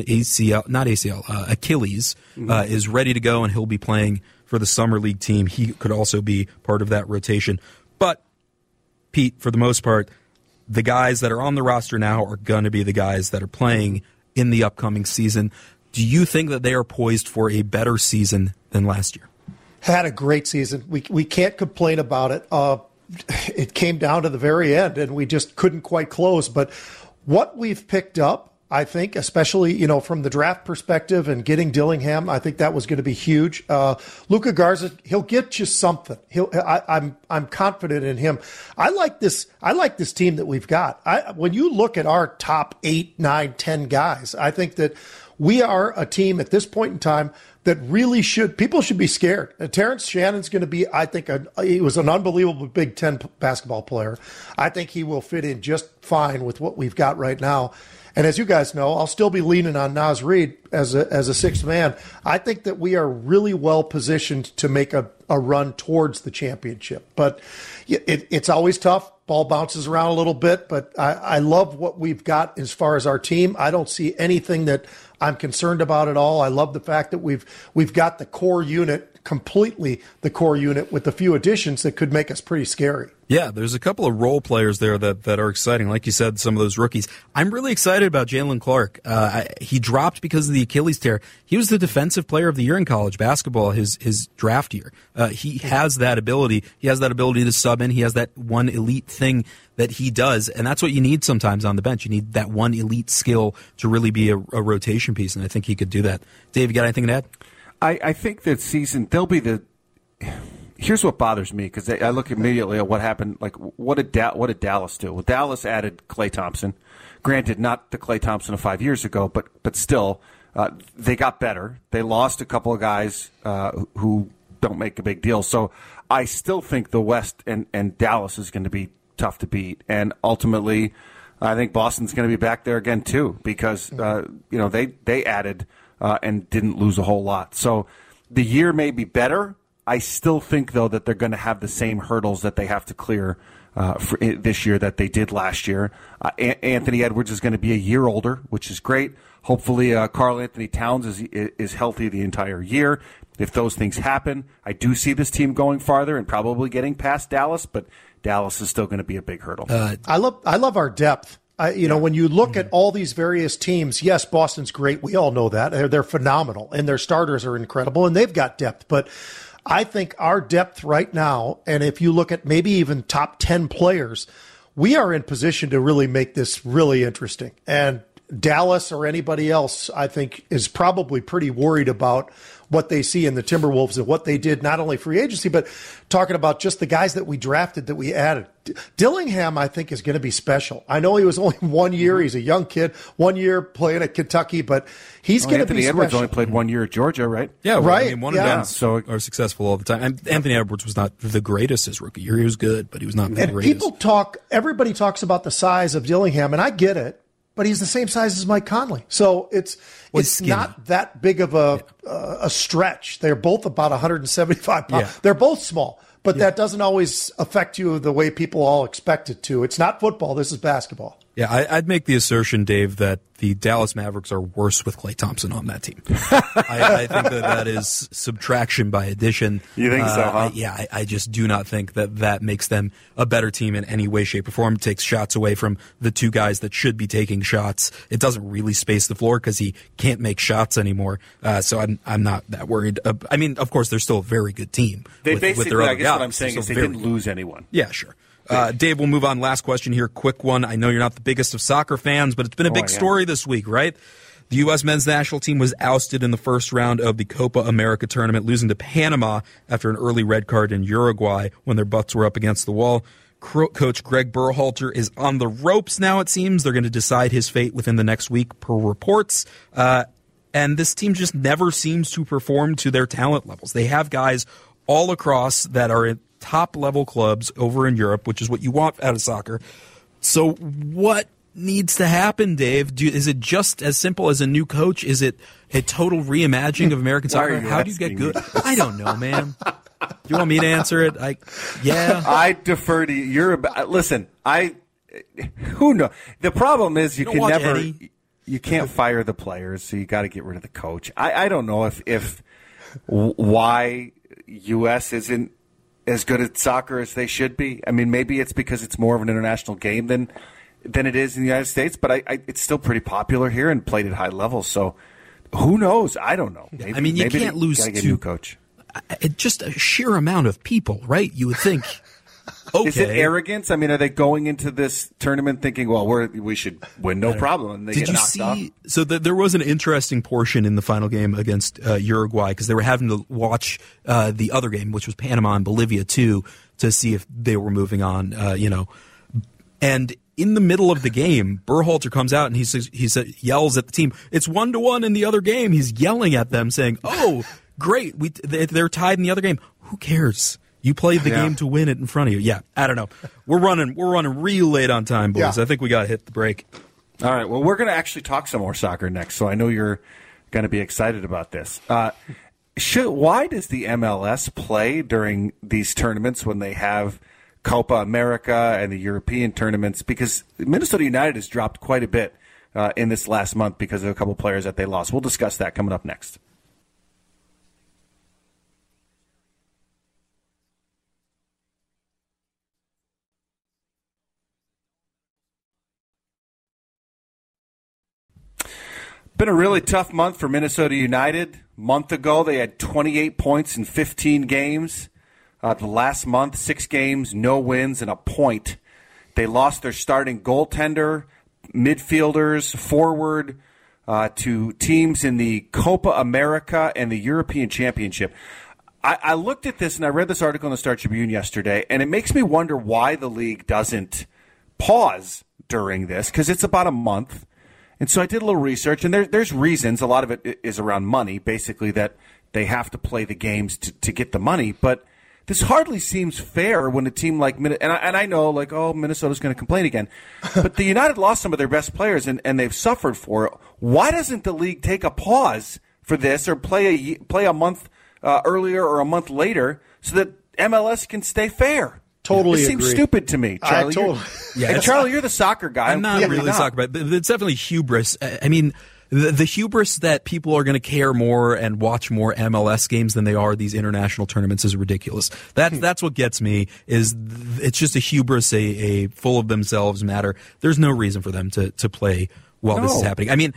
Speaker 3: Achilles, is ready to go, and he'll be playing for the Summer League team. He could also be part of that rotation. But, Pete, for the most part, the guys that are on the roster now are going to be the guys that are playing in the upcoming season. Do you think that they are poised for a better season than last year?
Speaker 2: Had a great season. We can't complain about it. It came down to the very end, and we just couldn't quite close. But what we've picked up, I think, especially from the draft perspective and getting Dillingham, I think that was going to be huge. Luca Garza, he'll get you something. I'm confident in him. I like this team that we've got. When you look at our top 8, 9, 10 guys, I think that we are a team at this point in time that really people should be scared. Terrence Shannon's going to be, I think, he was an unbelievable Big Ten basketball player. I think he will fit in just fine with what we've got right now. And as you guys know, I'll still be leaning on Naz Reid as a sixth man. I think that we are really well positioned to make a run towards the championship. But it's always tough. Ball bounces around a little bit, but I love what we've got as far as our team. I don't see anything that I'm concerned about at all. I love the fact that we've got the core unit, completely the core unit, with a few additions that could make us pretty scary.
Speaker 3: Yeah, there's a couple of role players there that are exciting. Like you said, some of those rookies. I'm really excited about Jalen Clark. He dropped because of the Achilles tear. He was the defensive player of the year in college basketball his draft year. He has that ability. He has that ability to sub in. He has that one elite thing that he does, and that's what you need sometimes on the bench. You need that one elite skill to really be a rotation piece, and I think he could do that. Dave, you got anything to add?
Speaker 1: I think that season, they'll be the... Here's what bothers me, because I look immediately at what happened. Like, what did Dallas do? Well, Dallas added Klay Thompson. Granted, not the Klay Thompson of 5 years ago, but still, they got better. They lost a couple of guys who don't make a big deal. So I still think the West and Dallas is going to be tough to beat. And ultimately, I think Boston's going to be back there again, too, because they added and didn't lose a whole lot. So the year may be better. I still think, though, that they're going to have the same hurdles that they have to clear for this year that they did last year. Anthony Edwards is going to be a year older, which is great. Hopefully, Karl Anthony Towns is healthy the entire year. If those things happen, I do see this team going farther and probably getting past Dallas, but Dallas is still going to be a big hurdle.
Speaker 2: I love our depth. When you look at all these various teams, yes, Boston's great. We all know that. They're phenomenal, and their starters are incredible, and they've got depth. But I think our depth right now, and if you look at maybe even top 10 players, we are in position to really make this really interesting. And Dallas or anybody else, I think, is probably pretty worried about what they see in the Timberwolves and what they did, not only free agency, but talking about just the guys that we drafted, that we added. Dillingham, I think, is going to be special. I know he was only 1 year. He's a young kid, 1 year playing at Kentucky, but he's going to be special.
Speaker 1: Anthony Edwards only played 1 year at Georgia, right?
Speaker 3: Yeah,
Speaker 2: right.
Speaker 3: I mean, one and done are successful all the time. And Anthony Edwards was not the greatest his rookie year. He was good, but he was not the greatest.
Speaker 2: Everybody talks about the size of Dillingham, and I get it. But he's the same size as Mike Conley. So it's not that big of a stretch. They're both about 175 pounds. Yeah. They're both small, but that doesn't always affect you the way people all expect it to. It's not football. This is basketball.
Speaker 3: Yeah, I'd make the assertion, Dave, that the Dallas Mavericks are worse with Klay Thompson on that team. I think that is subtraction by addition.
Speaker 1: You think so, huh?
Speaker 3: I just do not think that makes them a better team in any way, shape, or form. It takes shots away from the two guys that should be taking shots. It doesn't really space the floor because he can't make shots anymore. So I'm not that worried. I mean, of course, they're still a very good team.
Speaker 1: With their other guys. What I'm saying is they didn't lose anyone.
Speaker 3: Yeah, sure. Dave, we'll move on. Last question here. Quick one. I know you're not the biggest of soccer fans, but it's been a big story this week, right? The U.S. men's national team was ousted in the first round of the Copa America tournament, losing to Panama after an early red card in Uruguay when their butts were up against the wall. Coach Greg Berhalter is on the ropes now, it seems. They're going to decide his fate within the next week, per reports. And this team just never seems to perform to their talent levels. They have guys all across that are in top-level clubs over in Europe, which is what you want out of soccer. So what needs to happen, Dave? Is it just as simple as a new coach? Is it a total reimagining of American soccer? How do you get good? I don't know, man. Do you want me to answer it?
Speaker 1: I defer to you. Listen. Who knows? The problem is you can't fire the players, so you got to get rid of the coach. I don't know if why U.S. isn't as good at soccer as they should be. I mean, maybe it's because it's more of an international game than it is in the United States, but it's still pretty popular here and played at high levels. So who knows? I don't know.
Speaker 3: Maybe, you can't lose to
Speaker 1: a new coach.
Speaker 3: Just a sheer amount of people, right? You would think. Okay.
Speaker 1: Is it arrogance? I mean, are they going into this tournament thinking, well, we should win no problem, and they get knocked off?
Speaker 3: So there was an interesting portion in the final game against Uruguay because they were having to watch the other game, which was Panama and Bolivia too, to see if they were moving on. And in the middle of the game, Berhalter comes out and he yells at the team, "It's 1-1 in the other game." He's yelling at them, saying, "Oh, great, they're tied in the other game. Who cares? You played the game to win it in front of you." Yeah, I don't know. We're running real late on time, boys.
Speaker 2: Yeah.
Speaker 3: I think we got to hit the break.
Speaker 1: All right. Well, we're going to actually talk some more soccer next, so I know you're going to be excited about this. Why does the MLS play during these tournaments when they have Copa America and the European tournaments? Because Minnesota United has dropped quite a bit in this last month because of a couple players that they lost. We'll discuss that coming up next. Been a really tough month for Minnesota United. A month ago, they had 28 points in 15 games. The last month, 6 games, no wins, and a point. They lost their starting goaltender, midfielders, forward to teams in the Copa America and the European Championship. I looked at this, and I read this article in the Star Tribune yesterday, and it makes me wonder why the league doesn't pause during this, because it's about a month. And so I did a little research, and there's reasons. A lot of it is around money, basically that they have to play the games to get the money. But this hardly seems fair when a team like Minnesota, and I know, like, oh, Minnesota's going to complain again. But the United lost some of their best players, and they've suffered for it. Why doesn't the league take a pause for this or play a month earlier or a month later so that MLS can stay fair?
Speaker 2: Totally
Speaker 1: It seems
Speaker 2: agree.
Speaker 1: stupid to me, Charlie. And Charlie, you're the soccer guy.
Speaker 3: I'm not really soccer, but it's definitely hubris. I mean, the hubris that people are going to care more and watch more MLS games than they are these international tournaments is ridiculous. That's what gets me. It's just a hubris, a full of themselves matter. There's no reason for them to play while this is happening. I mean,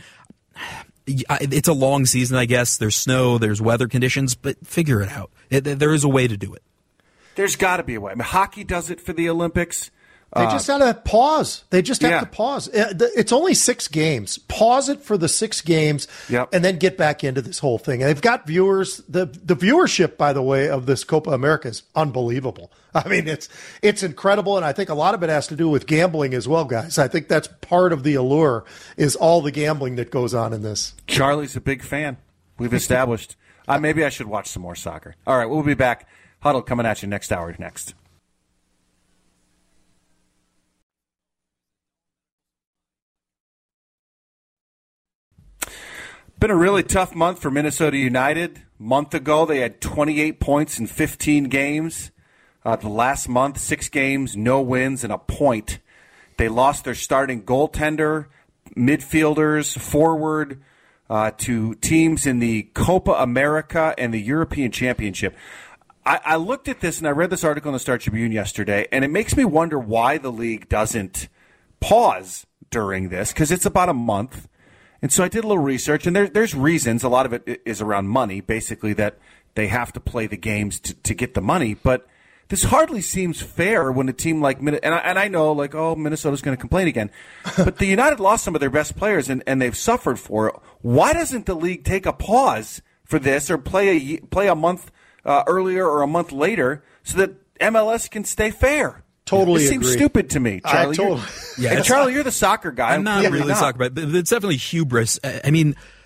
Speaker 3: it's a long season, I guess. There's snow, there's weather conditions, but figure it out. There is a way to do it.
Speaker 1: There's got to be a way. I mean, hockey does it for the Olympics.
Speaker 2: They just got to pause. They just have to pause. It's only 6 games. Pause it for the 6 games, and then get back into this whole thing. And they've got viewers. The viewership, by the way, of this Copa America is unbelievable. I mean, it's incredible, and I think a lot of it has to do with gambling as well, guys. I think that's part of the allure is all the gambling that goes on in this.
Speaker 1: Charlie's a big fan. We've established. Maybe I should watch some more soccer. All right, we'll be back. Huddle coming at you next hour. Next. Been a really tough month for Minnesota United. A month ago, they had 28 points in 15 games. The last month, 6 games, no wins, and a point. They lost their starting goaltender, midfielders, forward to teams in the Copa America and the European Championship. I looked at this, and I read this article in the Star Tribune yesterday, and it makes me wonder why the league doesn't pause during this, because it's about a month. And so I did a little research, and there's reasons. A lot of it is around money, basically that they have to play the games to get the money. But this hardly seems fair when a team like Minnesota, and I know, like, oh, Minnesota's going to complain again. But the United lost some of their best players, and they've suffered for it. Why doesn't the league take a pause for this or play a month earlier or a month later so that MLS can stay fair?
Speaker 2: Totally
Speaker 1: It seems
Speaker 2: agree.
Speaker 1: stupid to me, Charlie. And Charlie, you're the soccer guy.
Speaker 3: I'm not really soccer, but it's definitely hubris. I mean,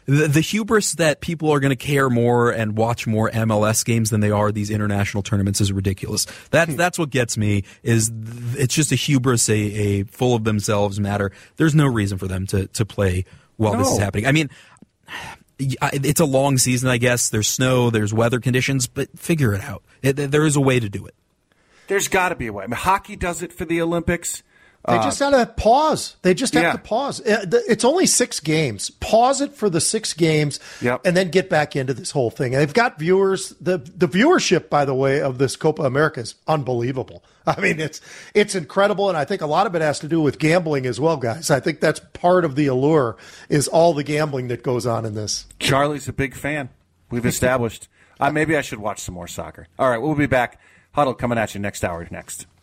Speaker 3: The hubris that people are going to care more and watch more MLS games than they are these international tournaments is ridiculous. That's what gets me. Is it's just a hubris, a full of themselves matter. There's no reason for them to play while this is happening. I mean, it's a long season, I guess. There's snow, there's weather conditions, but figure it out. There is a way to do it.
Speaker 1: There's got to be a way. I mean, hockey does it for the Olympics.
Speaker 2: They just have to pause. They just have to pause. It's only 6 games. Pause it for the 6 games, and then get back into this whole thing. And they've got viewers. The viewership, by the way, of this Copa America is unbelievable. I mean, it's incredible, and I think a lot of it has to do with gambling as well, guys. I think that's part of the allure is all the gambling that goes on in this.
Speaker 1: Charlie's a big fan. We've established. Maybe I should watch some more soccer. All right, we'll be back. Huddle coming at you next hour next.